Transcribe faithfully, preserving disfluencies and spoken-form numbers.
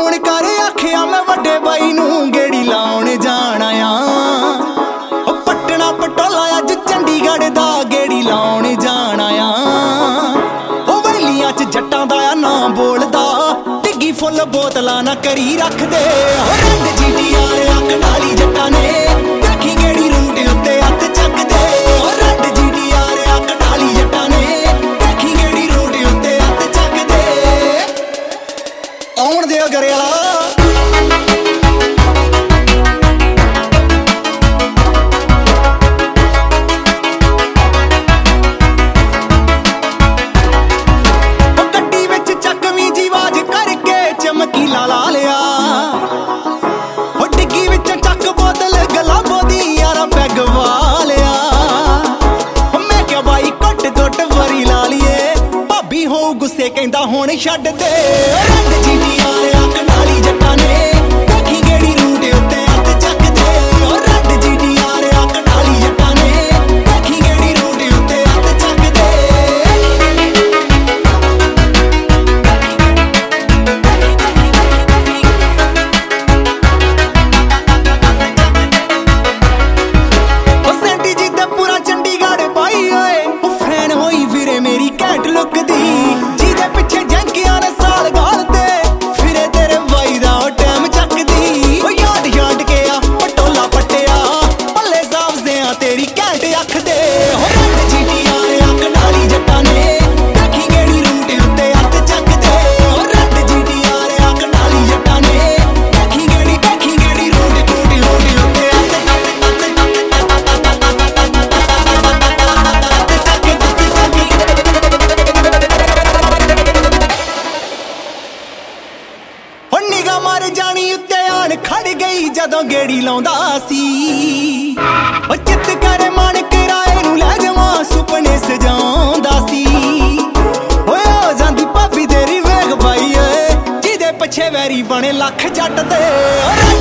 Phone कर आखिया मैं वड्डे बाई नूं गेड़ी लाउण जाना आ। पटना पटोला अज चंडीगढ़ दा गेड़ी लाउण जाना आ। वैलियां च जट्टां दा नाम बोलदा डिग्गी फुल बोतलां ना करी रख दे। रंग जी टी आर कटाली जट्टां ने देखी गेड़ी रूट उत्ते हत्थ चक दे। रंग जी टी आर कटाली जट्टां ने देखी गेड़ी रूट उत्ते हत्थ चक दे। आउण दे गरेला चमकीला ला लिया डिग्गी विच चक बोतल गलाबो दी यारा पैग वालिया। मैं क्या बाई घुट घुट वरी ला लिए भाभी हो गुस्से कहंदा हुण छड्ड दे। रंग जी टी आर कटाली जट्टां ने देखी गेड़ी रूट उत्ते हत्थ चक दे। रंग जी टी आर कटाली जट्टां ने देखी गेड़ी रूट उत्ते हत्थ चक दे। मेरी कैट लुक दी जिदे पिछे जंकियां ने साल गालते फिरे तेरे बाई दा टैम चकदी। याद याद के आ पटोला पट्टिया पल्ले साफ से आ तेरी कैट अख दे। रंग जी टी आर कटाली जट्टां ने देखी गेड़ी रूट उत्ते हत्थ चक दे। रंग जी टी आर कटाली जट्टां ने देखी गेड़ी देखी गेड़ी रूट रूट रूट उत्ते निगाह मार जानी उत्ते आन खड़ गई जदों गेड़ी लाउंदा सी। चित करे मन किराए नूं लै जावां सुपने सजाउंदा सी। ओए हो जांदी भाभी तेरी वेख बाई जिहदे पिछे वैरी बने लख जट दे।